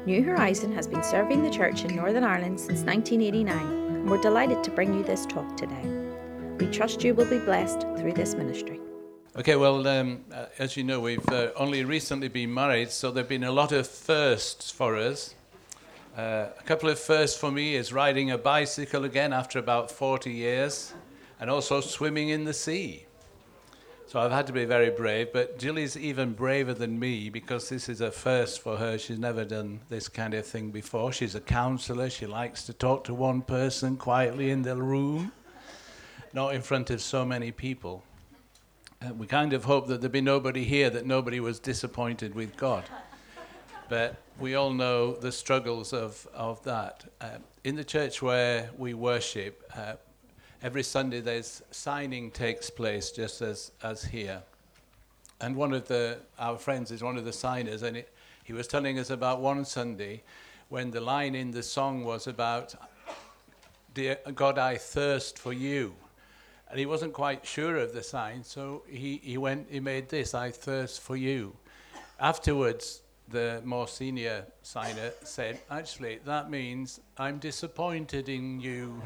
New Horizon has been serving the church in Northern Ireland since 1989, and we're delighted to bring you this talk today. We trust you will be blessed through this ministry. Okay, well, as you know, we've only recently been married, so there have been a lot of firsts for us. A couple of firsts for me is riding a bicycle again after about 40 years, and also swimming in the sea. So I've had to be very brave, but Jillie's even braver than me because this is a first for her. She's never done this kind of thing before. She's a counsellor. She likes to talk to one person quietly in the room, not in front of so many people. We kind of hope that there'd be nobody here, that nobody was disappointed with God. But we all know the struggles of that. In the church where we worship, every Sunday there's signing takes place just as here. And one of our friends is one of the signers, and he was telling us about one Sunday when the line in the song was about, "Dear God, I thirst for you." And he wasn't quite sure of the sign, so he made this, "I thirst for you." Afterwards, the more senior signer said, "Actually, that means I'm disappointed in you."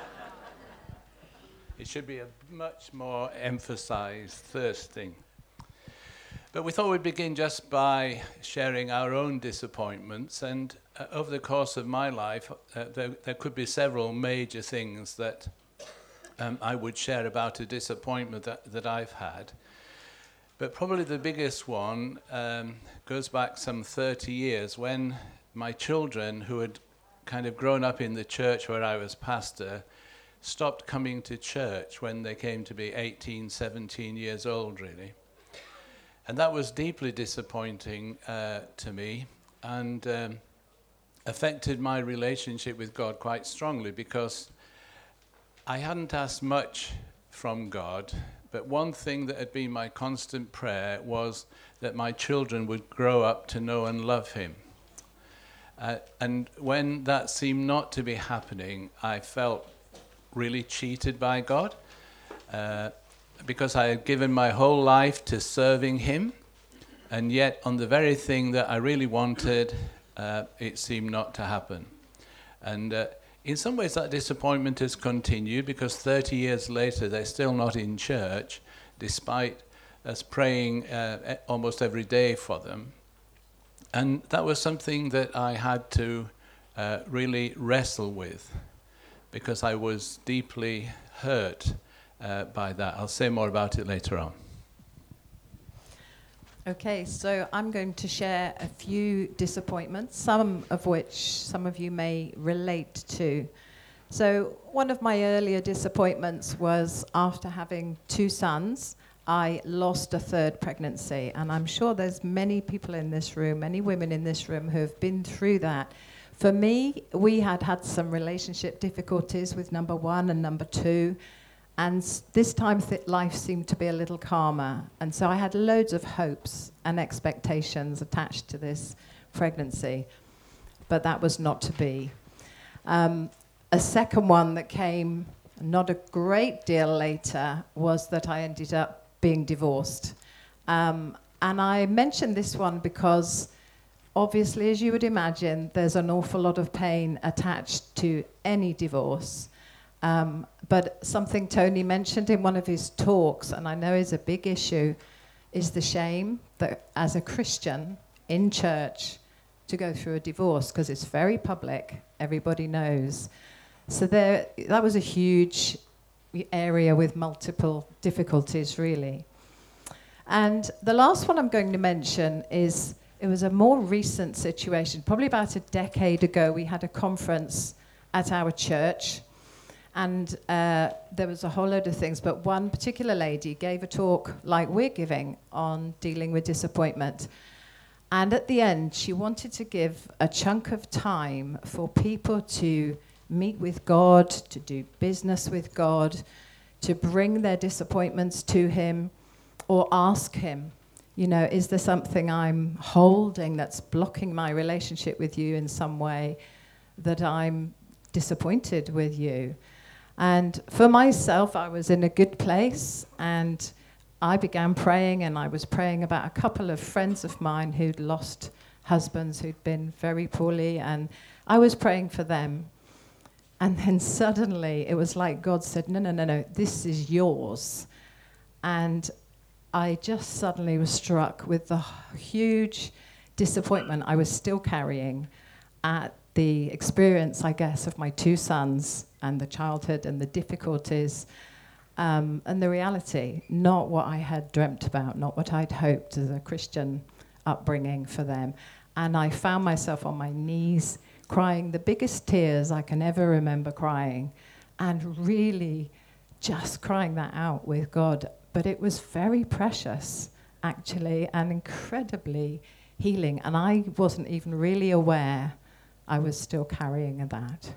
It should be a much more emphasized thirsting. But we thought we'd begin just by sharing our own disappointments. And over the course of my life, there could be several major things that I would share about a disappointment that I've had. But probably the biggest one goes back some 30 years when my children, who had kind of grown up in the church where I was pastor, stopped coming to church when they came to be 18, 17 years old, really. And that was deeply disappointing to me and affected my relationship with God quite strongly because I hadn't asked much from God, but one thing that had been my constant prayer was that my children would grow up to know and love Him. And when that seemed not to be happening, I felt really cheated by God because I had given my whole life to serving Him, and yet on the very thing that I really wanted, it seemed not to happen. And in some ways that disappointment has continued because 30 years later they're still not in church, despite us praying almost every day for them. And that was something that I had to really wrestle with, because I was deeply hurt by that. I'll say more about it later on. Okay, so I'm going to share a few disappointments, some of which some of you may relate to. So one of my earlier disappointments was after having 2 sons, I lost a 3rd pregnancy. And I'm sure there's many people in this room, many women in this room who have been through that. For me, we had some relationship difficulties with number 1 and number 2, and this time life seemed to be a little calmer, and so I had loads of hopes and expectations attached to this pregnancy, but that was not to be. A second one that came not a great deal later was that I ended up being divorced. And I mention this one because obviously, as you would imagine, there's an awful lot of pain attached to any divorce. But something Tony mentioned in one of his talks, and I know is a big issue, is the shame that as a Christian in church to go through a divorce, because it's very public, everybody knows. So that was a huge area with multiple difficulties, really. And the last one I'm going to mention is, it was a more recent situation. Probably about a decade ago, we had a conference at our church, and there was a whole load of things, but one particular lady gave a talk like we're giving on dealing with disappointment. And at the end, she wanted to give a chunk of time for people to meet with God, to do business with God, to bring their disappointments to Him, or ask Him, you know, is there something I'm holding that's blocking my relationship with you in some way, that I'm disappointed with you? And for myself, I was in a good place, and I began praying, and I was praying about a couple of friends of mine who'd lost husbands who'd been very poorly, and I was praying for them. And then suddenly it was like God said, no, this is yours. And I just suddenly was struck with the huge disappointment I was still carrying at the experience, I guess, of my two sons and the childhood and the difficulties and the reality, not what I had dreamt about, not what I'd hoped as a Christian upbringing for them. And I found myself on my knees crying the biggest tears I can ever remember crying, and really just crying that out with God. But it was very precious, actually, and incredibly healing. And I wasn't even really aware I was still carrying that.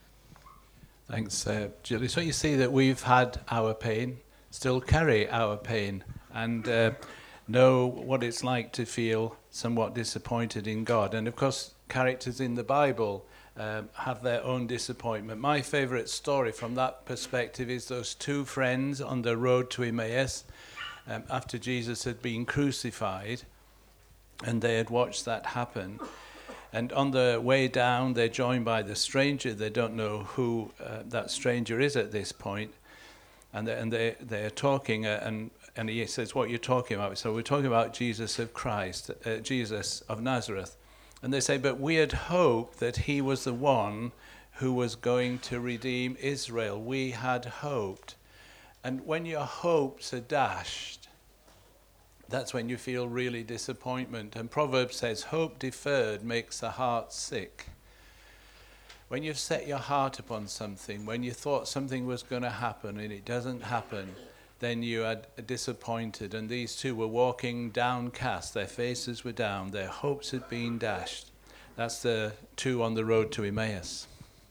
Thanks, Julie. So you see that we've had our pain, still carry our pain, and know what it's like to feel somewhat disappointed in God. And of course, characters in the Bible have their own disappointment. My favorite story from that perspective is those two friends on the road to Emmaus after Jesus had been crucified, and they had watched that happen. And on the way down, they're joined by the stranger. They don't know who that stranger is at this point. And they're talking, and he says, what are you talking about? So we're talking about Jesus of Christ, Jesus of Nazareth. And they say, but we had hoped that he was the one who was going to redeem Israel. We had hoped. And when your hopes are dashed, that's when you feel really disappointment. And Proverbs says, hope deferred makes the heart sick. When you've set your heart upon something, when you thought something was going to happen and it doesn't happen, then you are disappointed. And these two were walking downcast. Their faces were down. Their hopes had been dashed. That's the two on the road to Emmaus.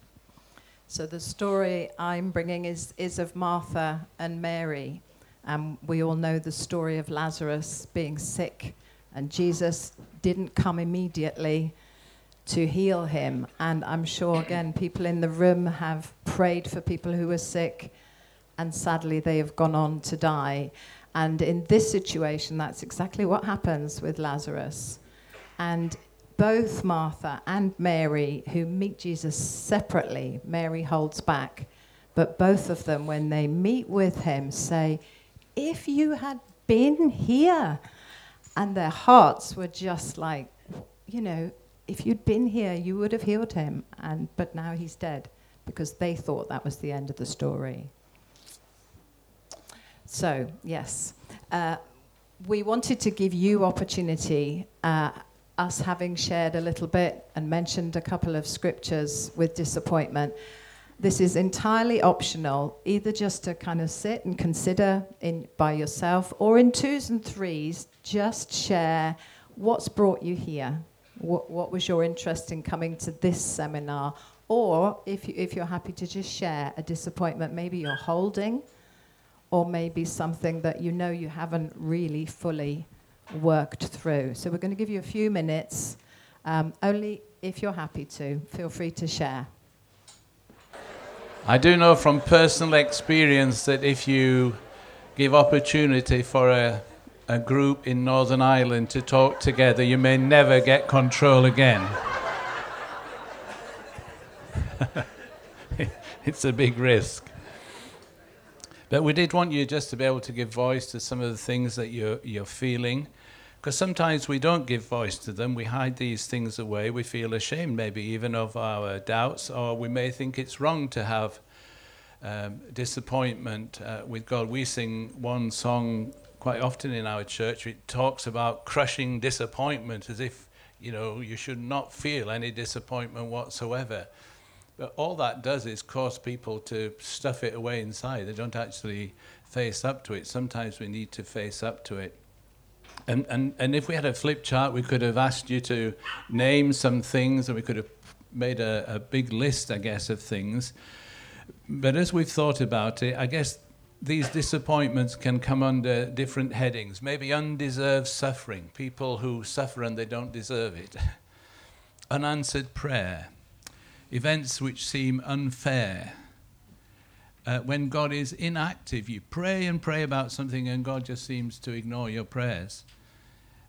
So the story I'm bringing is of Martha and Mary. We all know the story of Lazarus being sick, and Jesus didn't come immediately to heal him. And I'm sure, again, people in the room have prayed for people who were sick, and sadly they have gone on to die. And in this situation, that's exactly what happens with Lazarus. And both Martha and Mary, who meet Jesus separately, Mary holds back, but both of them, when they meet with him, say, if you had been here. And their hearts were just like, if you'd been here, you would have healed him. But now he's dead, because they thought that was the end of the story. So, yes, we wanted to give you opportunity, us having shared a little bit and mentioned a couple of scriptures with disappointment. This is entirely optional, either just to kind of sit and consider by yourself, or in twos and threes, just share what's brought you here. What was your interest in coming to this seminar? Or if you're happy to just share a disappointment, maybe you're holding, or maybe something that you haven't really fully worked through. So we're going to give you a few minutes. Only if you're happy to, feel free to share. I do know from personal experience that if you give opportunity for a group in Northern Ireland to talk together, you may never get control again. It's a big risk. But we did want you just to be able to give voice to some of the things that you're feeling, because sometimes we don't give voice to them. We hide these things away. We feel ashamed maybe even of our doubts, or we may think it's wrong to have disappointment with God. We sing one song quite often in our church. It talks about crushing disappointment, as if, you should not feel any disappointment whatsoever. But all that does is cause people to stuff it away inside. They don't actually face up to it. Sometimes we need to face up to it. And if we had a flip chart, we could have asked you to name some things, and we could have made a big list, I guess, of things. But as we've thought about it, I guess these disappointments can come under different headings. Maybe undeserved suffering, people who suffer and they don't deserve it. Unanswered prayer, events which seem unfair. When God is inactive, you pray and pray about something and God just seems to ignore your prayers.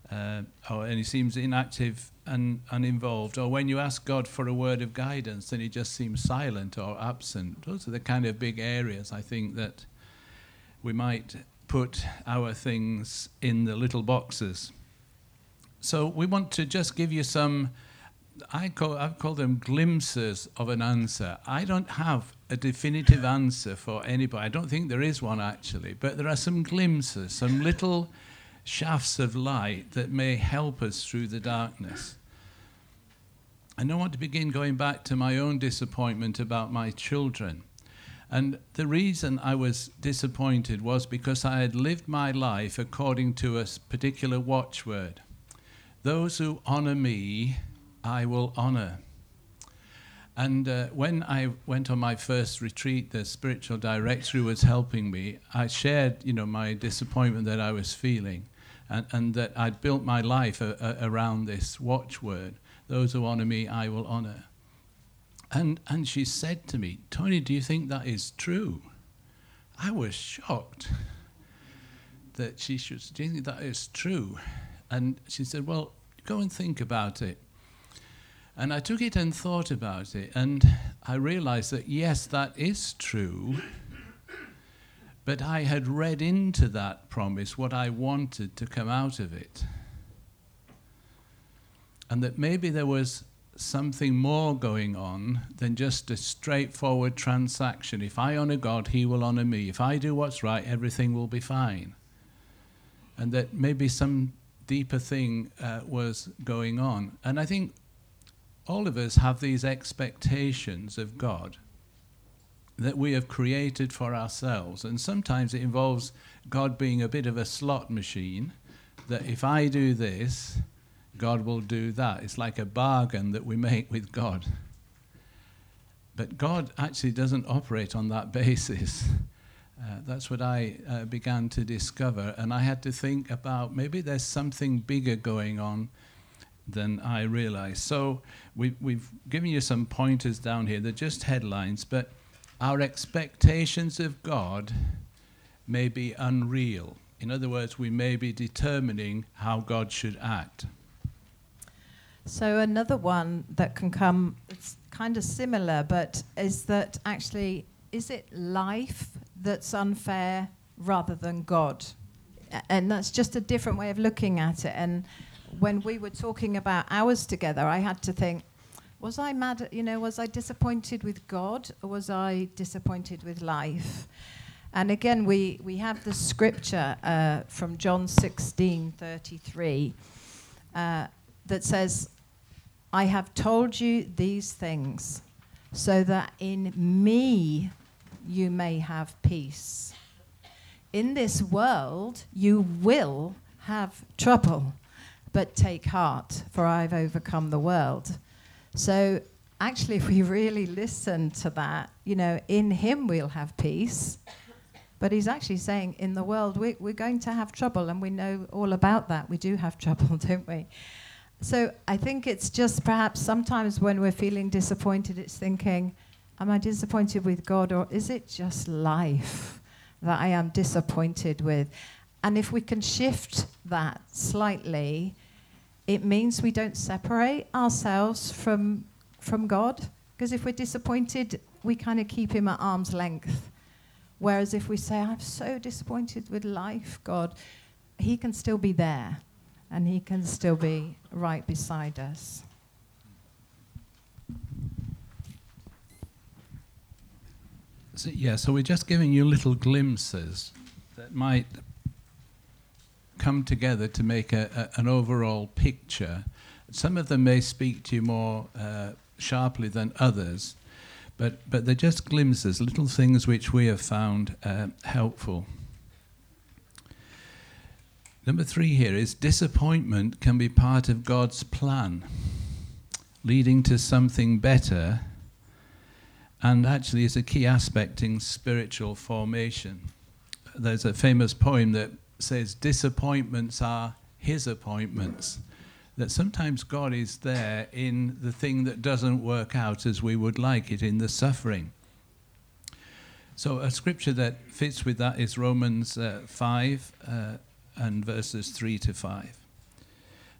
and he seems inactive and uninvolved. Or when you ask God for a word of guidance, then he just seems silent or absent. Those are the kind of big areas, I think, that we might put our things in the little boxes. So we want to just give you some, I've called them glimpses of an answer. I don't have a definitive answer for anybody. I don't think there is one, actually. But there are some glimpses, some little shafts of light that may help us through the darkness. And I want to begin going back to my own disappointment about my children. And the reason I was disappointed was because I had lived my life according to a particular watchword. Those who honor me, I will honor. And when I went on my first retreat, the spiritual director who was helping me, I shared, my disappointment that I was feeling. And that I'd built my life around this watchword. Those who honor me, I will honor. And she said to me, Tony, do you think that is true? I was shocked that she should, do you think that is true? And she said, well, go and think about it. And I took it and thought about it, and I realized that, yes, that is true. But I had read into that promise what I wanted to come out of it. And that maybe there was something more going on than just a straightforward transaction. If I honor God, he will honor me. If I do what's right, everything will be fine. And that maybe some deeper thing was going on. And I think all of us have these expectations of God that we have created for ourselves. And sometimes it involves God being a bit of a slot machine, that if I do this, God will do that. It's like a bargain that we make with God. But God actually doesn't operate on that basis. That's what I began to discover. And I had to think about maybe there's something bigger going on than I realized. So we've given you some pointers down here. They're just headlines, but our expectations of God may be unreal. In other words, we may be determining how God should act. So another one that can come, it's kind of similar, but is that actually, is it life that's unfair rather than God? And that's just a different way of looking at it. And when we were talking about hours together, I had to think, was I mad, was I disappointed with God, or was I disappointed with life? And again, we have the scripture from John 16:33 that says, I have told you these things so that in me you may have peace. In this world you will have trouble, but take heart, for I've overcome the world. So actually, if we really listen to that, in him we'll have peace. But he's actually saying in the world we're going to have trouble, and we know all about that. We do have trouble, don't we? So I think it's just perhaps sometimes when we're feeling disappointed, it's thinking, am I disappointed with God, or is it just life that I am disappointed with? And if we can shift that slightly, it means we don't separate ourselves from God. Because if we're disappointed, we kind of keep him at arm's length. Whereas if we say, I'm so disappointed with life, God, he can still be there. And he can still be right beside us. So we're just giving you little glimpses that might come together to make an overall picture. Some of them may speak to you more sharply than others, but they're just glimpses, little things which we have found helpful. Number 3 here is disappointment can be part of God's plan, leading to something better, and actually is a key aspect in spiritual formation. There's a famous poem that says, disappointments are his appointments, that sometimes God is there in the thing that doesn't work out as we would like it, in the suffering. So a scripture that fits with that is Romans 5, and verses 3 to 5.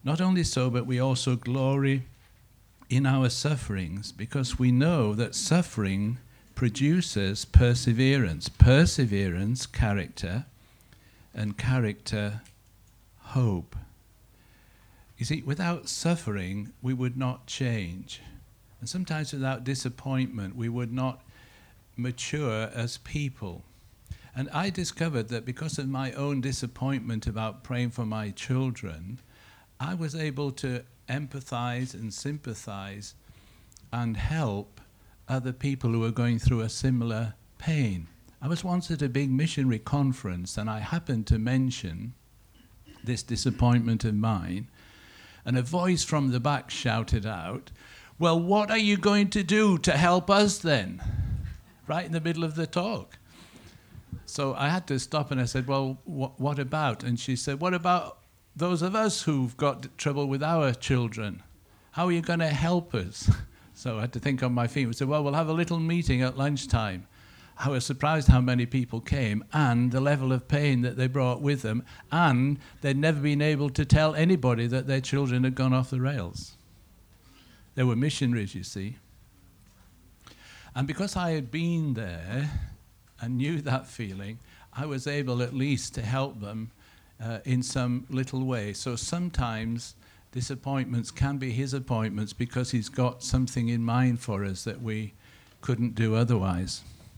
Not only so, but we also glory in our sufferings, because we know that suffering produces perseverance. Perseverance, character, and character, hope. You see, without suffering, we would not change. And sometimes without disappointment, we would not mature as people. And I discovered that because of my own disappointment about praying for my children, I was able to empathize and sympathize and help other people who were going through a similar pain. I was once at a big missionary conference, and I happened to mention this disappointment of mine, and a voice from the back shouted out, "Well, what are you going to do to help us then?" Right in the middle of the talk. So I had to stop, and I said, "Well, what about?" And she said, "What about those of us who've got trouble with our children? How are you going to help us?" So I had to think on my feet. We said, "Well, we'll have a little meeting at lunchtime." I was surprised how many people came, and the level of pain that they brought with them, and they'd never been able to tell anybody that their children had gone off the rails. They were missionaries, you see. And because I had been there and knew that feeling, I was able at least to help them in some little way. So sometimes disappointments can be his appointments because he's got something in mind for us that we couldn't do otherwise.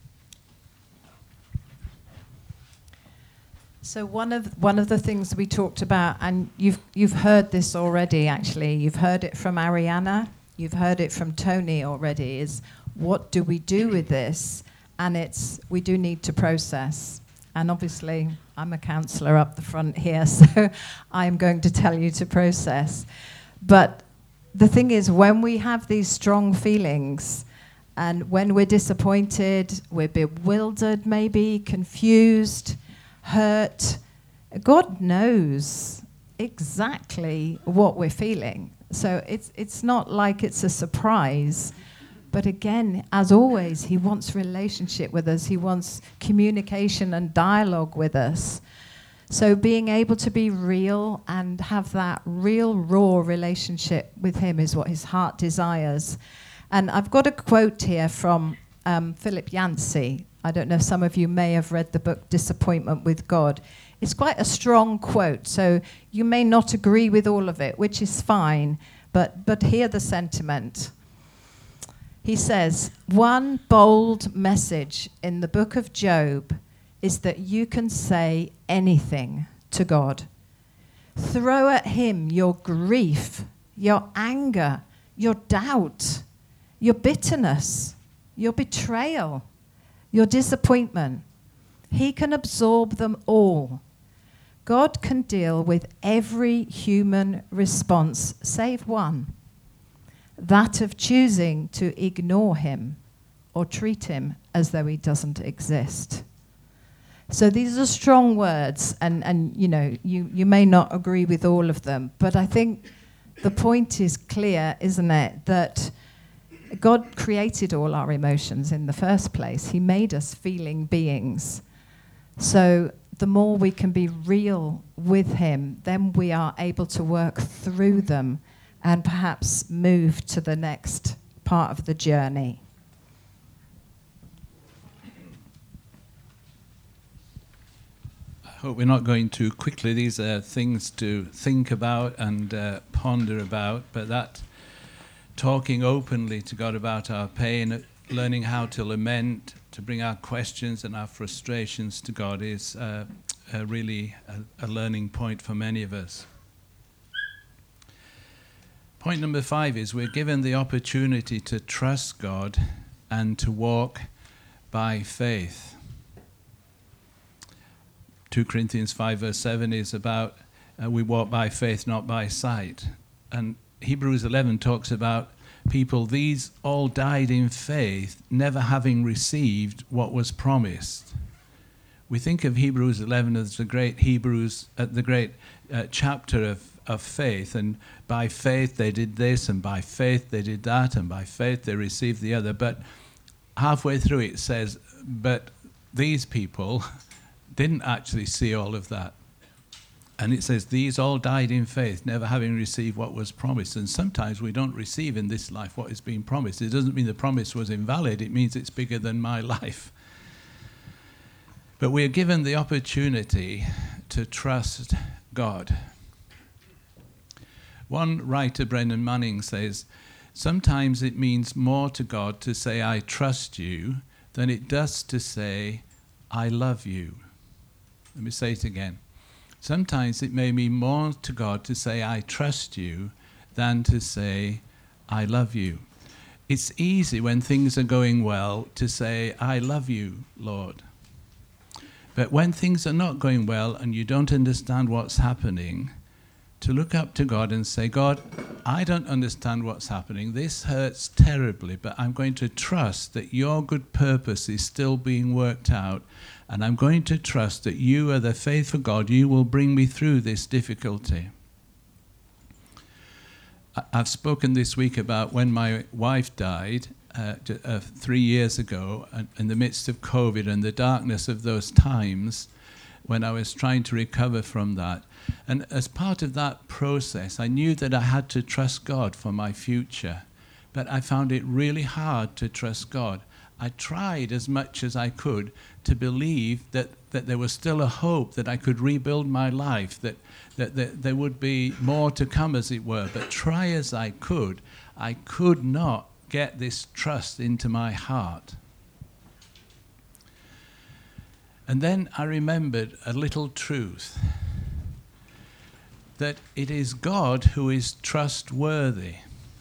So one of the things we talked about, and you've heard this already actually, you've heard it from Ariana, you've heard it from Tony already, is what do we do with this? And we do need to process. And obviously, I'm a counsellor up the front here, so I'm going to tell you to process. But the thing is, when we have these strong feelings, and when we're disappointed, we're bewildered maybe, confused, hurt, God knows exactly what we're feeling. So it's not like it's a surprise. But again, as always, he wants relationship with us. He wants communication and dialogue with us. So being able to be real and have that real, raw relationship with him is what his heart desires. And I've got a quote here from Philip Yancey. I don't know if some of you may have read the book Disappointment with God. It's quite a strong quote, so you may not agree with all of it, which is fine, but hear the sentiment. He says, one bold message in the book of Job is that you can say anything to God. Throw at him your grief, your anger, your doubt, your bitterness, your betrayal, your disappointment. He can absorb them all. God can deal with every human response, save one. That of choosing to ignore him or treat him as though he doesn't exist. So these are strong words, and you know, you may not agree with all of them, but I think the point is clear, isn't it, that God created all our emotions in the first place. He made us feeling beings. So the more we can be real with him, then we are able to work through them and perhaps move to the next part of the journey. I hope we're not going too quickly. These are things to think about and ponder about, but that talking openly to God about our pain, learning how to lament, to bring our questions and our frustrations to God is really a learning point for many of us. Point number 5 is we're given the opportunity to trust God and to walk by faith. 2 Corinthians 5 verse 7 is about we walk by faith, not by sight. And Hebrews 11 talks about people, these all died in faith, never having received what was promised. We think of Hebrews 11 as the great chapter of faith, and by faith they did this, and by faith they did that, and by faith they received the other. But halfway through it says, but these people didn't actually see all of that. And it says, these all died in faith, never having received what was promised. And sometimes we don't receive in this life what is being promised. It doesn't mean the promise was invalid. It means it's bigger than my life. But we are given the opportunity to trust God. One writer, Brennan Manning, says, sometimes it means more to God to say, I trust you, than it does to say, I love you. Let me say it again. Sometimes it may mean more to God to say, I trust you, than to say, I love you. It's easy when things are going well to say, I love you, Lord. But when things are not going well and you don't understand what's happening, to look up to God and say, God, I don't understand what's happening. This hurts terribly, but I'm going to trust that your good purpose is still being worked out. And I'm going to trust that you are the faithful God. You will bring me through this difficulty. I've spoken this week about when my wife died 3 years ago, in the midst of COVID and the darkness of those times when I was trying to recover from that. And as part of that process, I knew that I had to trust God for my future. But I found it really hard to trust God. I tried as much as I could to believe that there was still a hope that I could rebuild my life, that there would be more to come, as it were. But try as I could not get this trust into my heart. And then I remembered a little truth, that it is God who is trustworthy.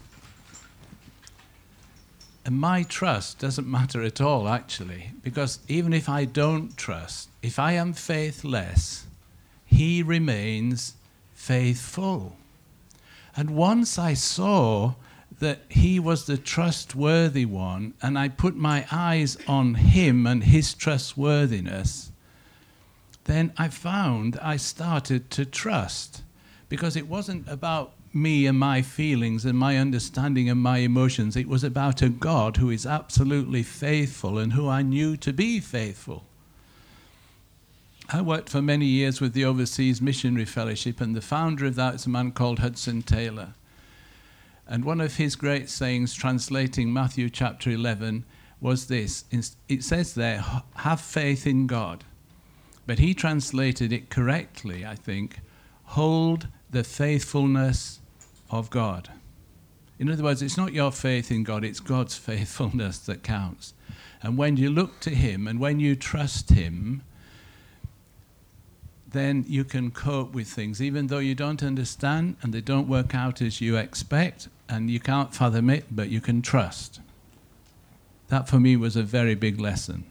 And my trust doesn't matter at all, actually, because even if I don't trust, if I am faithless, he remains faithful. And once I saw that he was the trustworthy one, and I put my eyes on him and his trustworthiness, then I found I started to trust, because it wasn't about me and my feelings and my understanding and my emotions. It was about a God who is absolutely faithful and who I knew to be faithful. I worked for many years with the Overseas Missionary Fellowship, and the founder of that is a man called Hudson Taylor. And one of his great sayings, translating Matthew chapter 11, was this. It says there, have faith in God. But he translated it correctly, I think, hold the faithfulness of God. In other words, it's not your faith in God, it's God's faithfulness that counts. And when you look to him and when you trust him, then you can cope with things, even though you don't understand and they don't work out as you expect, and you can't fathom it, but you can trust. That for me was a very big lesson.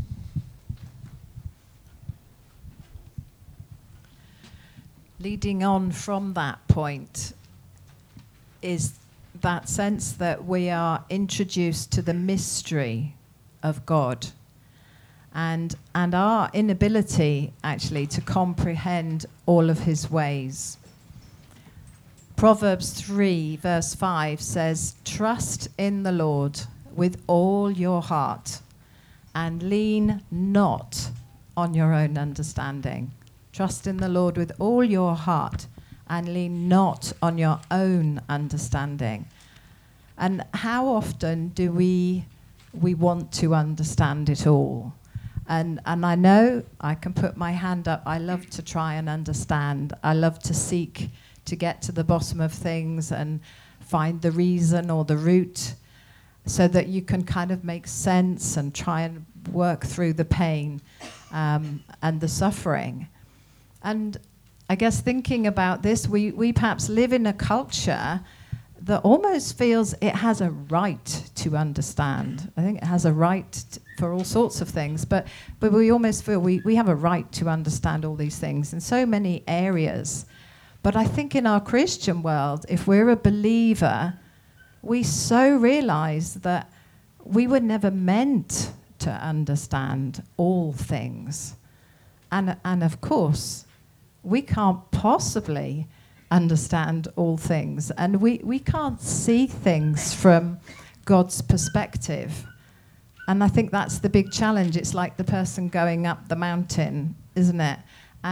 Leading on from that point is that sense that we are introduced to the mystery of God and our inability actually to comprehend all of his ways. Proverbs 3 verse 5 says, trust in the Lord with all your heart and lean not on your own understanding. Trust in the Lord with all your heart and lean not on your own understanding. And how often do we want to understand it all? And I know I can put my hand up. I love to try and understand. I love to seek to get to the bottom of things and find the reason or the root so that you can kind of make sense and try and work through the pain and the suffering. And I guess thinking about this, we perhaps live in a culture that almost feels it has a right to understand. I think it has a right for all sorts of things, but we almost feel we have a right to understand all these things in so many areas. But I think in our Christian world, if we're a believer, we so realize that we were never meant to understand all things. And of course, we can't possibly understand all things. And we can't see things from God's perspective. And I think that's the big challenge. It's like the person going up the mountain, isn't it? And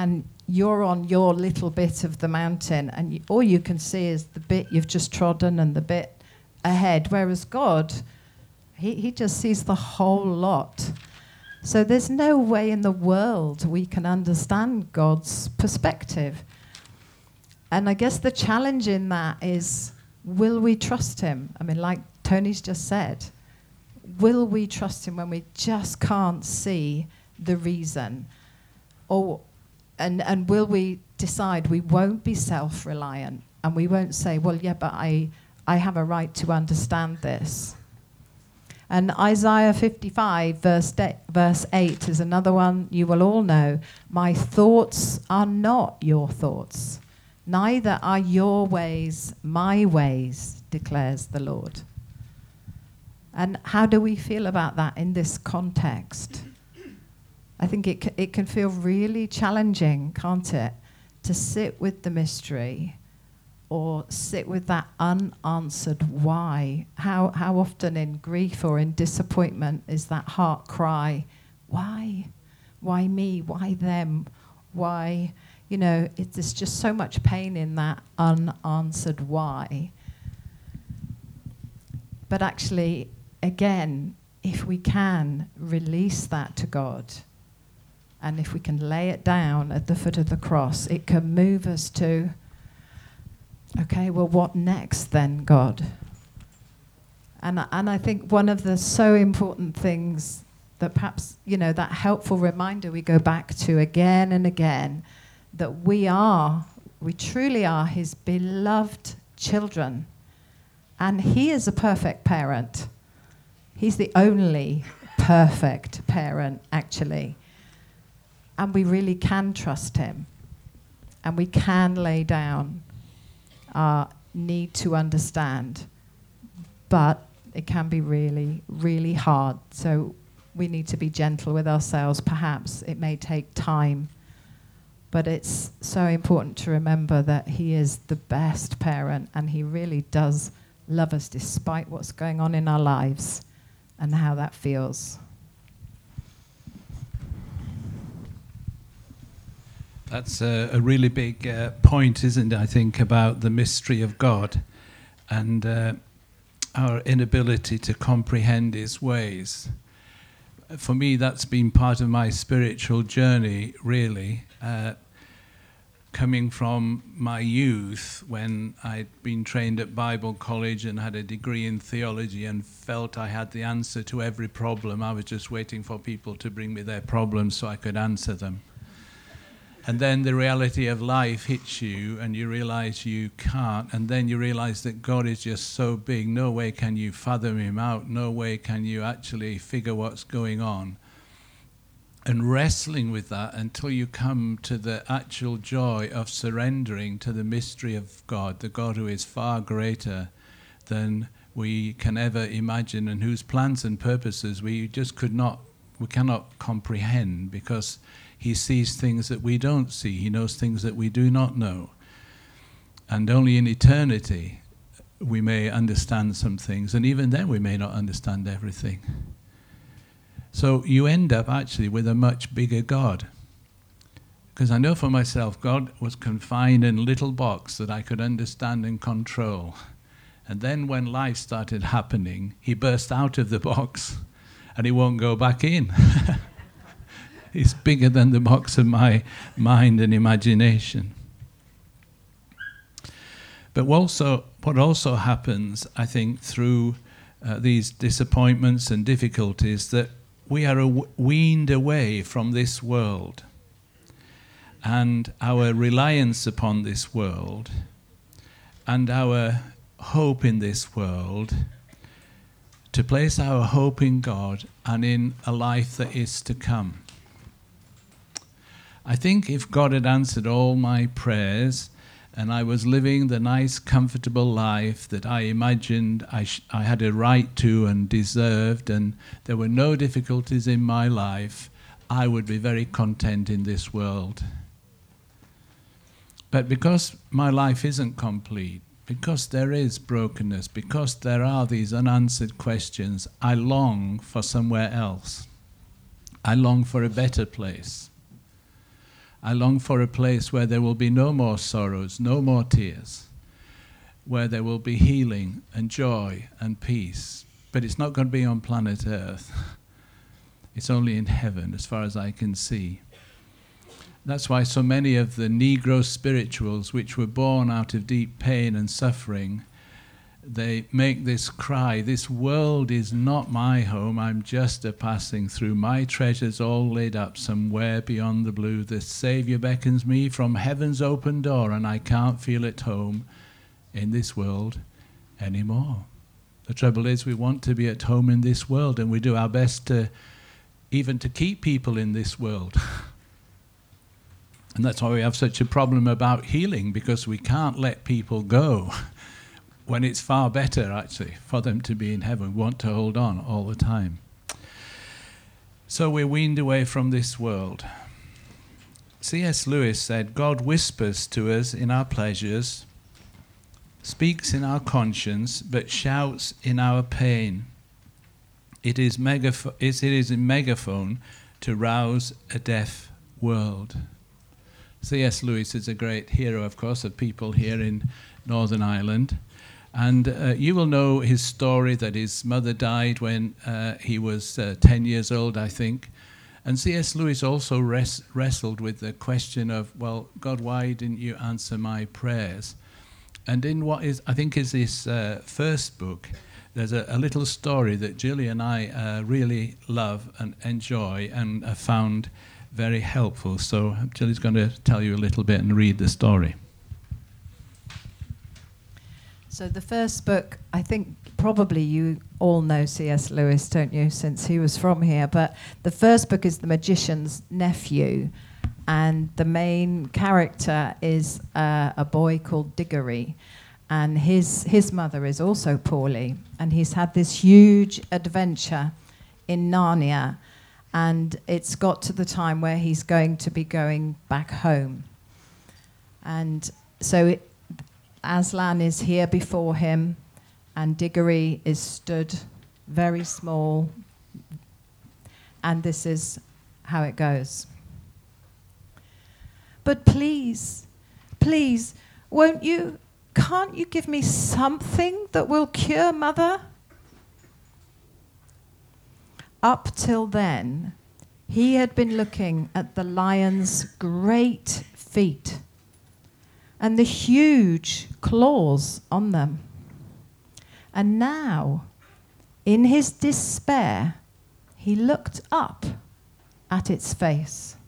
you're on your little bit of the mountain, and all you can see is the bit you've just trodden and the bit ahead, whereas God, he just sees the whole lot. So there's no way in the world we can understand God's perspective. And I guess the challenge in that is, will we trust him? I mean, like Tony's just said, will we trust him when we just can't see the reason? And will we decide we won't be self-reliant and we won't say, well, yeah, but I have a right to understand this. And Isaiah 55, verse 8 is another one you will all know. My thoughts are not your thoughts, neither are your ways my ways, declares the Lord. And how do we feel about that in this context? I think it can feel really challenging, can't it, to sit with the mystery or sit with that unanswered why. How often in grief or in disappointment is that heart cry, why? Why me? Why them? Why? You know, there's just so much pain in that unanswered why. But actually, again, if we can release that to God, and if we can lay it down at the foot of the cross, it can move us to, okay, well, what next then, God? And I think one of the so important things that perhaps, you know, that helpful reminder we go back to again and again, that we truly are his beloved children. And he is a perfect parent. He's the only perfect parent, actually. And we really can trust him. And we can lay down our need to understand. But it can be really, really hard. So we need to be gentle with ourselves. Perhaps it may take time. But it's so important to remember that he is the best parent, and he really does love us despite what's going on in our lives and how that feels. That's a really big point, isn't it, I think, about the mystery of God and our inability to comprehend his ways. For me, that's been part of my spiritual journey, really, coming from my youth when I'd been trained at Bible college and had a degree in theology and felt I had the answer to every problem. I was just waiting for people to bring me their problems so I could answer them. And then the reality of life hits you and you realize you can't. And then you realize that God is just so big. No way can you fathom him out. No way can you actually figure what's going on. And wrestling with that until you come to the actual joy of surrendering to the mystery of God, the God who is far greater than we can ever imagine and whose plans and purposes we cannot comprehend, because he sees things that we don't see. He knows things that we do not know. And only in eternity we may understand some things. And even then we may not understand everything. So you end up actually with a much bigger God. Because I know for myself, God was confined in a little box that I could understand and control. And then when life started happening, he burst out of the box and he won't go back in. It's bigger than the box of my mind and imagination. But what also happens, I think, through these disappointments and difficulties, that we are weaned away from this world and our reliance upon this world and our hope in this world, to place our hope in God and in a life that is to come. I think if God had answered all my prayers and I was living the nice, comfortable life that I imagined I had a right to and deserved, and there were no difficulties in my life, I would be very content in this world. But because my life isn't complete, because there is brokenness, because there are these unanswered questions, I long for somewhere else. I long for a better place. I long for a place where there will be no more sorrows, no more tears, where there will be healing and joy and peace. But it's not going to be on planet Earth. It's only in heaven, as far as I can see. That's why so many of the Negro spirituals, which were born out of deep pain and suffering, they make this cry, this world is not my home, I'm just a passing through. My treasures all laid up somewhere beyond the blue. The Saviour beckons me from heaven's open door, and I can't feel at home in this world anymore. The trouble is we want to be at home in this world, and we do our best to even to keep people in this world. And that's why we have such a problem about healing, because we can't let people go when it's far better, actually, for them to be in heaven. We want to hold on all the time. So we're weaned away from this world. C.S. Lewis said, God whispers to us in our pleasures, speaks in our conscience, but shouts in our pain. It is a megaphone to rouse a deaf world. C.S. Lewis is a great hero, of course, of people here in Northern Ireland. And you will know his story that his mother died when he was 10 years old, I think. And C.S. Lewis also wrestled with the question of, well, God, why didn't you answer my prayers? And in what is, I think, is his first book, there's a little story that Julie and I really love and enjoy and have found very helpful. So Julie's going to tell you a little bit and read the story. So the first book, I think probably you all know C.S. Lewis, don't you, since he was from here. But the first book is The Magician's Nephew. And the main character is a boy called Diggory. And his mother is also poorly. And he's had this huge adventure in Narnia. And it's got to the time where he's going to be going back home. And so Aslan is here before him, and Diggory is stood very small. And this is how it goes. But please, can't you give me something that will cure Mother? Up till then, he had been looking at the lion's great feet and the huge claws on them. And now, in his despair, he looked up at its face.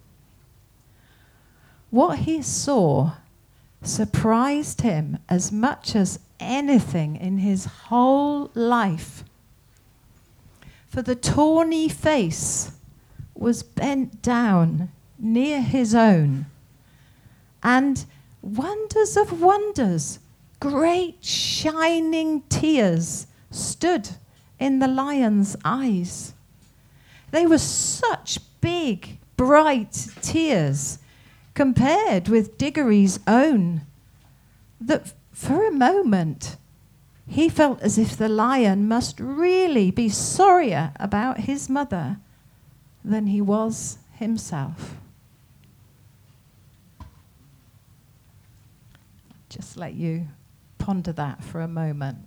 What he saw surprised him as much as anything in his whole life. For the tawny face was bent down near his own, and wonders of wonders, great shining tears stood in the lion's eyes. They were such big, bright tears compared with Diggory's own that for a moment he felt as if the lion must really be sorrier about his mother than he was himself. Just let you ponder that for a moment.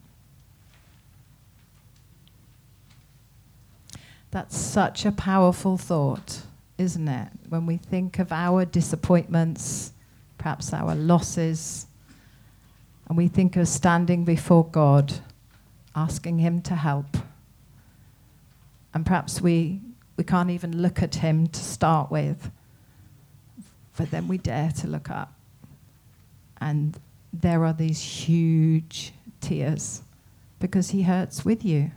That's such a powerful thought, isn't it? When we think of our disappointments, perhaps our losses, and we think of standing before God, asking him to help. And perhaps we can't even look at him to start with, but then we dare to look up. And there are these huge tears because he hurts with you.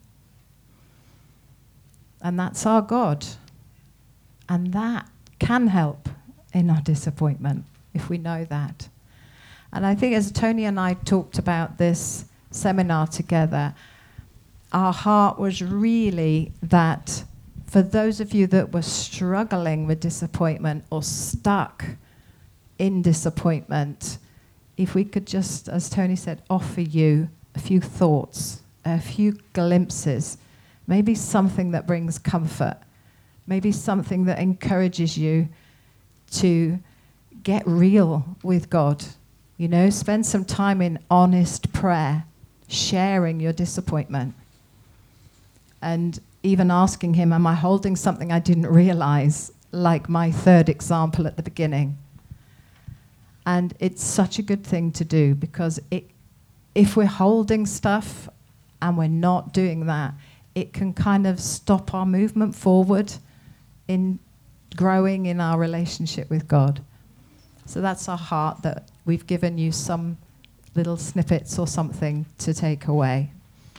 And that's our God. And that can help in our disappointment if we know that. And I think as Tony and I talked about this seminar together, our heart was really that for those of you that were struggling with disappointment or stuck in disappointment, if we could just, as Tony said, offer you a few thoughts, a few glimpses, maybe something that brings comfort, maybe something that encourages you to get real with God. You know, spend some time in honest prayer, sharing your disappointment. And even asking him, am I holding something I didn't realize, like my third example at the beginning? And it's such a good thing to do, because if we're holding stuff and we're not doing that, it can kind of stop our movement forward in growing in our relationship with God. So that's our heart, that we've given you some little snippets or something to take away.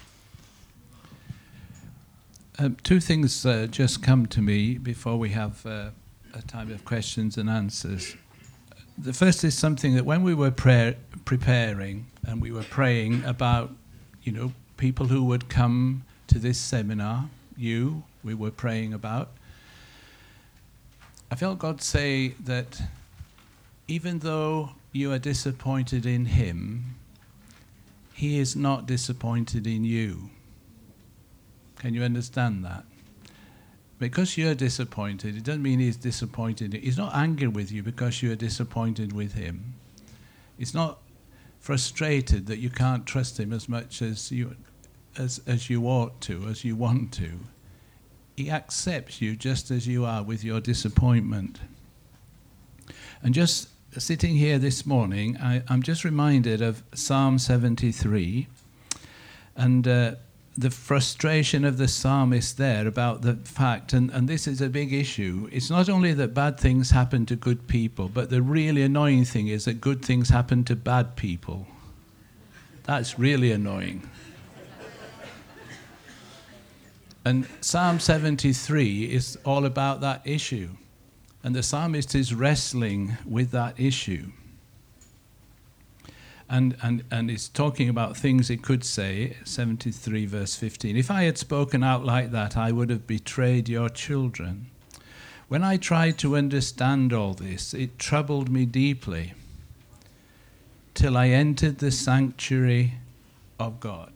Two things just come to me before we have a time of questions and answers. The first is something that when we were preparing and we were praying about, you know, people who would come to this seminar, we were praying about, I felt God say that even though you are disappointed in him, he is not disappointed in you. Can you understand that? Because you're disappointed, it doesn't mean he's disappointed. He's not angry with you because you're disappointed with him. He's not frustrated that you can't trust him as much as you ought to, as you want to. He accepts you just as you are with your disappointment. And just sitting here this morning, I'm just reminded of Psalm 73 and the frustration of the psalmist there about the fact, and this is a big issue, it's not only that bad things happen to good people, but the really annoying thing is that good things happen to bad people. That's really annoying. And Psalm 73 is all about that issue. And the psalmist is wrestling with that issue. And it's talking about things he could say, 73 verse 15. If I had spoken out like that, I would have betrayed your children. When I tried to understand all this, it troubled me deeply till I entered the sanctuary of God.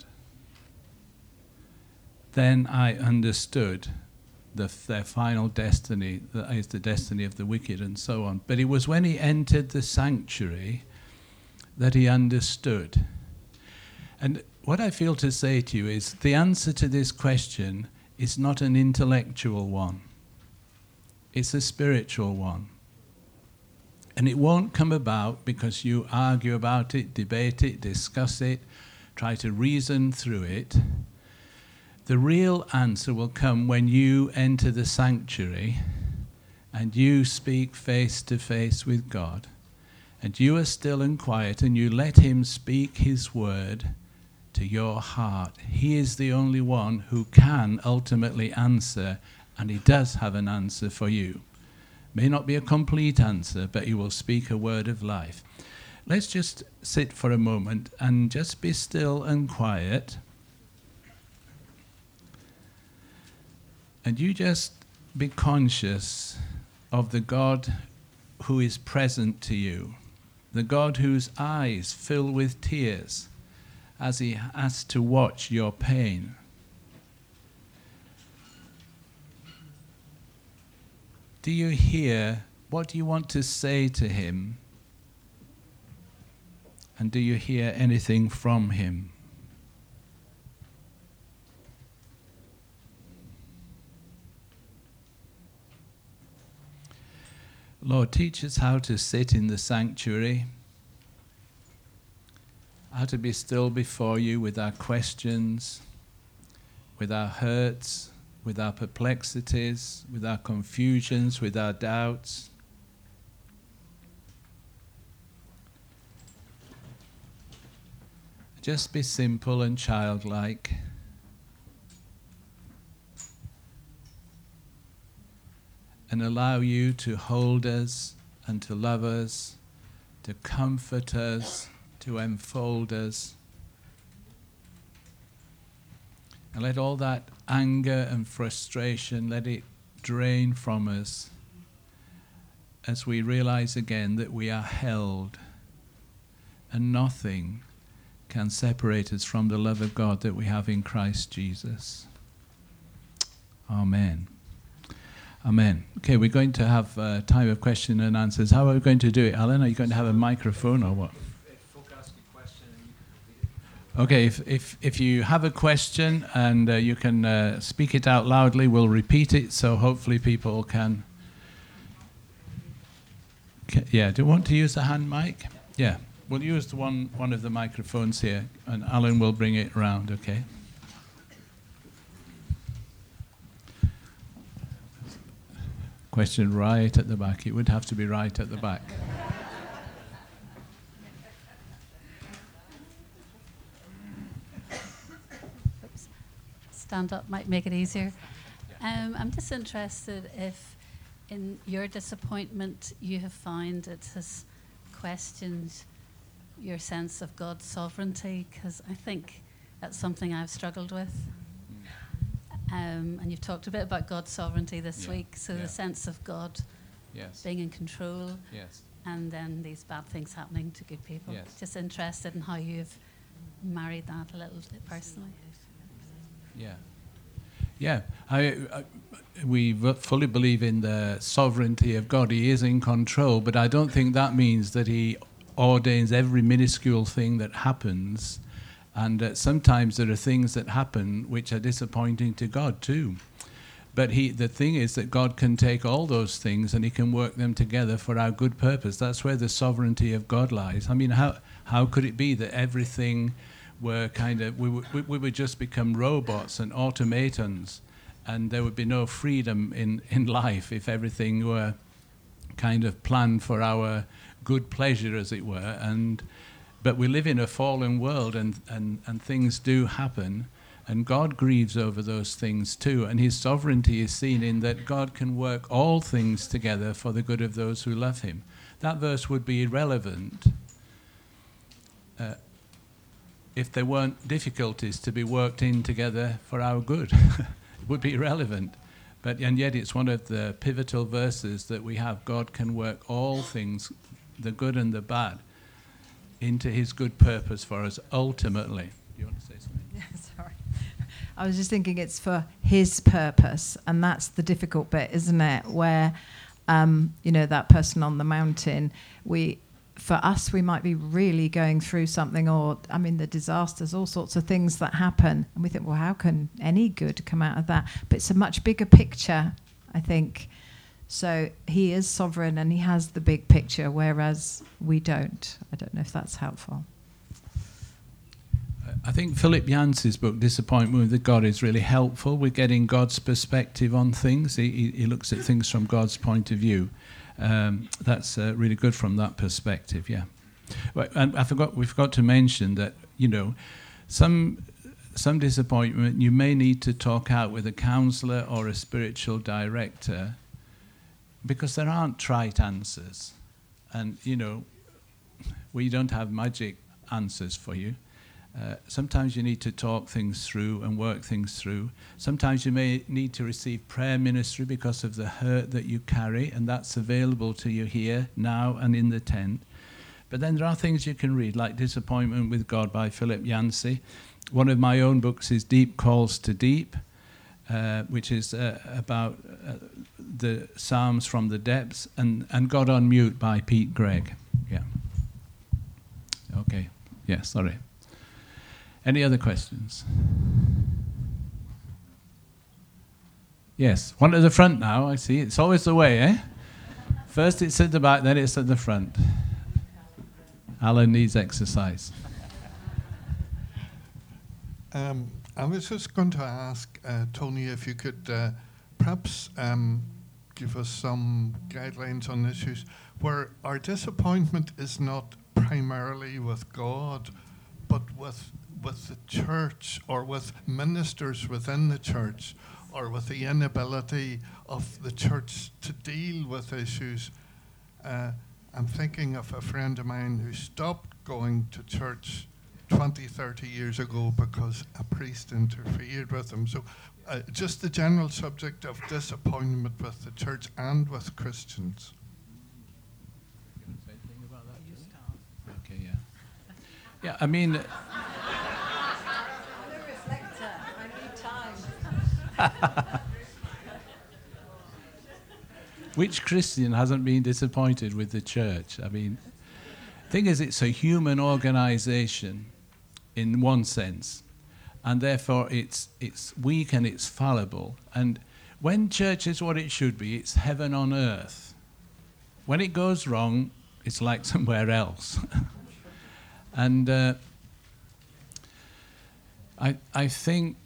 Then I understood their final destiny, that is the destiny of the wicked and so on. But it was when he entered the sanctuary that he understood. And what I feel to say to you is the answer to this question is not an intellectual one. It's a spiritual one. And it won't come about because you argue about it, debate it, discuss it, try to reason through it. The real answer will come when you enter the sanctuary and you speak face to face with God. And you are still and quiet, and you let him speak his word to your heart. He is the only one who can ultimately answer, and he does have an answer for you. May not be a complete answer, but he will speak a word of life. Let's just sit for a moment and just be still and quiet. And you just be conscious of the God who is present to you. The God whose eyes fill with tears as he has to watch your pain. Do you hear? What do you want to say to him? And do you hear anything from him? Lord, teach us how to sit in the sanctuary, how to be still before you with our questions, with our hurts, with our perplexities, with our confusions, with our doubts. Just be simple and childlike. And allow you to hold us and to love us, to comfort us, to enfold us. And let all that anger and frustration, let it drain from us as we realize again that we are held and nothing can separate us from the love of God that we have in Christ Jesus. Amen. Amen. Okay, we're going to have a time of question and answers. How are we going to do it, Alan? Are you going to have a microphone or what? Okay, if you have a question and you can speak it out loudly, we'll repeat it, so hopefully people can... Yeah, do you want to use the hand mic? Yeah, we'll use the one of the microphones here, and Alan will bring it round, okay? Question right at the back. It would have to be right at the back. Oops. Stand up might make it easier. I'm just interested if in your disappointment you have found it has questioned your sense of God's sovereignty, because I think that's something I've struggled with. And you've talked a bit about God's sovereignty this week, so the sense of God being in control, and then these bad things happening to good people. Just interested in how you've married that a little bit personally. We fully believe in the sovereignty of God. He is in control, but I don't think that means that he ordains every minuscule thing that happens. And sometimes there are things that happen which are disappointing to God too. But the thing is that God can take all those things and he can work them together for our good purpose. That's where the sovereignty of God lies. I mean, how could it be that everything were kind of, we would just become robots and automatons, and there would be no freedom in life if everything were kind of planned for our good pleasure, as it were. But we live in a fallen world, and things do happen, and God grieves over those things too. And his sovereignty is seen in that God can work all things together for the good of those who love him. That verse would be irrelevant if there weren't difficulties to be worked in together for our good. It would be irrelevant. And yet it's one of the pivotal verses that we have. God can work all things, the good and the bad, into his good purpose for us ultimately. Do you want to say something? Yeah, sorry. I was just thinking it's for his purpose, and that's the difficult bit, isn't it? Where, that person on the mountain, for us, we might be really going through something, or, the disasters, all sorts of things that happen, and we think, well, how can any good come out of that? But it's a much bigger picture, I think. So he is sovereign and he has the big picture, whereas we don't. I don't know if that's helpful. I think Philip Yancey's book, Disappointment with God, is really helpful with getting God's perspective on things. He looks at things from God's point of view. That's really good from that perspective, yeah. And we forgot to mention that, some disappointment, you may need to talk out with a counsellor or a spiritual director, because there aren't trite answers. And, we don't have magic answers for you. Sometimes you need to talk things through and work things through. Sometimes you may need to receive prayer ministry because of the hurt that you carry, and that's available to you here, now, and in the tent. But then there are things you can read, like Disappointment with God by Philip Yancey. One of my own books is Deep Calls to Deep, which is about the Psalms from the Depths, and God on Mute by Pete Greig. Yeah. Okay. Yeah, sorry. Any other questions? Yes, one at the front now, I see. It's always the way, eh? First it's at the back, then it's at the front. Alan needs exercise. I was just going to ask Tony if you could perhaps give us some guidelines on issues where our disappointment is not primarily with God, but with the church, or with ministers within the church, or with the inability of the church to deal with issues. I'm thinking of a friend of mine who stopped going to church 20, 30 years ago because a priest interfered with him. So just the general subject of disappointment with the church and with Christians. You want to say anything about that? Okay, yeah. Yeah, I mean... Which Christian hasn't been disappointed with the church? I mean, the thing is, it's a human organization in one sense, and therefore it's weak and it's fallible. And when church is what it should be, it's heaven on earth. When it goes wrong, it's like somewhere else. And I think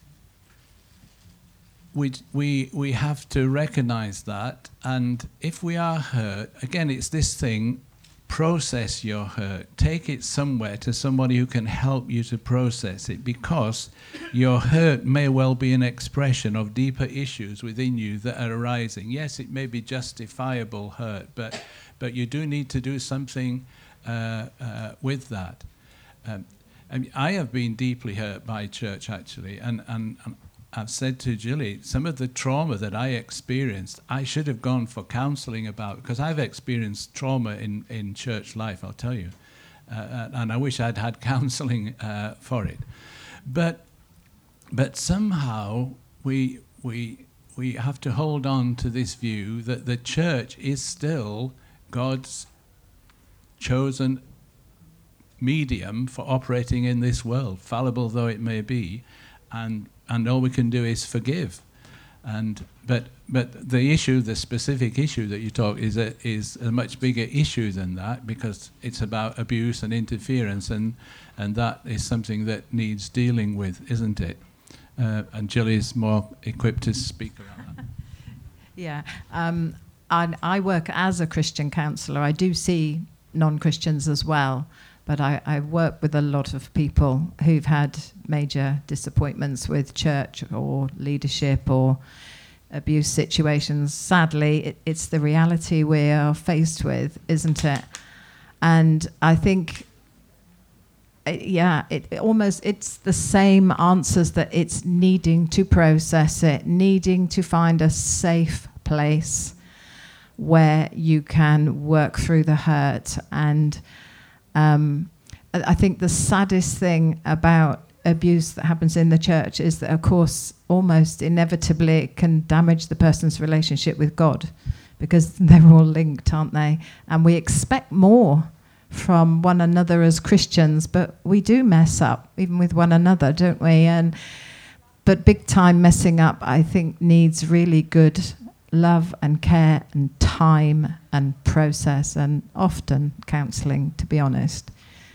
we have to recognize that, and if we are hurt, again, it's this thing, process your hurt. Take it somewhere to somebody who can help you to process it, because your hurt may well be an expression of deeper issues within you that are arising. Yes, it may be justifiable hurt, but you do need to do something with that. I have been deeply hurt by church, actually, and I've said to Julie, some of the trauma that I experienced, I should have gone for counseling about, because I've experienced trauma in church life, I'll tell you. And I wish I'd had counseling for it. But somehow we have to hold on to this view that the church is still God's chosen medium for operating in this world, fallible though it may be, and all we can do is forgive. But the issue, the specific issue that you talk is a much bigger issue than that, because it's about abuse and interference, and that is something that needs dealing with, isn't it? And Jillie's more equipped to speak around that. Yeah, I work as a Christian counsellor. I do see non-Christians as well. But I work with a lot of people who've had major disappointments with church or leadership or abuse situations. Sadly, it's the reality we are faced with, isn't it? And I think, it's the same answers, that it's needing to process it, needing to find a safe place where you can work through the hurt. And I think the saddest thing about abuse that happens in the church is that, of course, almost inevitably it can damage the person's relationship with God, because they're all linked, aren't they? And we expect more from one another as Christians, but we do mess up even with one another, don't we? But big time messing up, I think, needs really good love and care and time and process, and often counselling, to be honest.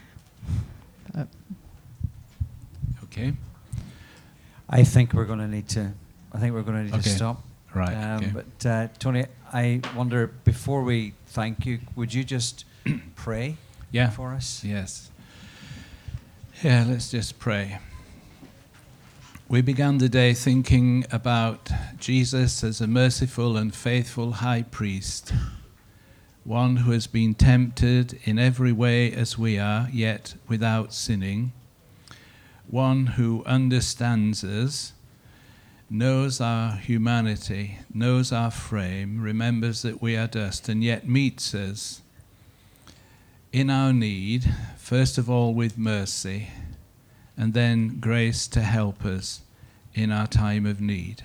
Okay. I think we're going to need to stop. Right. Okay. But Tony, I wonder, before we thank you, would you just pray for us? Yes. Yeah, let's just pray. We began the day thinking about Jesus as a merciful and faithful high priest, one who has been tempted in every way as we are, yet without sinning, one who understands us, knows our humanity, knows our frame, remembers that we are dust, and yet meets us in our need, first of all with mercy, and then grace to help us in our time of need.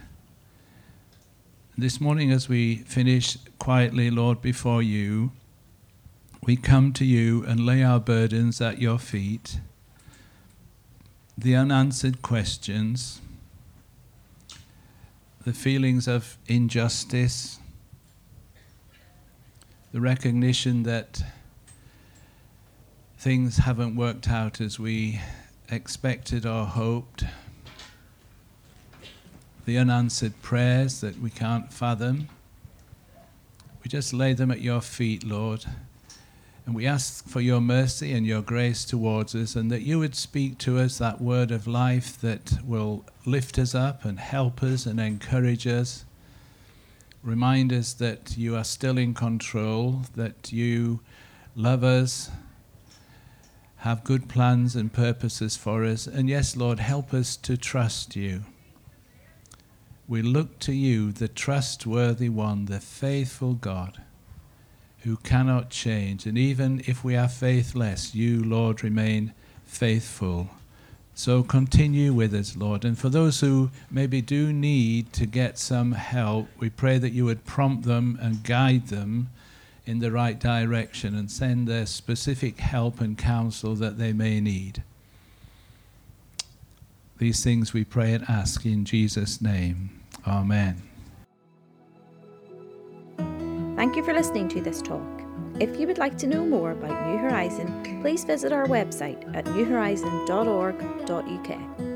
This morning, as we finish quietly, Lord, before you, we come to you and lay our burdens at your feet, the unanswered questions, the feelings of injustice, the recognition that things haven't worked out as we expected or hoped, the unanswered prayers that we can't fathom. We just lay them at your feet, Lord, and we ask for your mercy and your grace towards us, and that you would speak to us that word of life that will lift us up and help us and encourage us. Remind us that you are still in control, that you love us, have good plans and purposes for us. And yes, Lord, help us to trust you. We look to you, the trustworthy one, the faithful God, who cannot change. And even if we are faithless, you, Lord, remain faithful So continue with us, Lord. And for those who maybe do need to get some help, we pray that you would prompt them and guide them in the right direction and send the specific help and counsel that they may need. These things we pray and ask in Jesus' name. Amen. Thank you for listening to this talk. If you would like to know more about New Horizon, please visit our website at newhorizon.org.uk.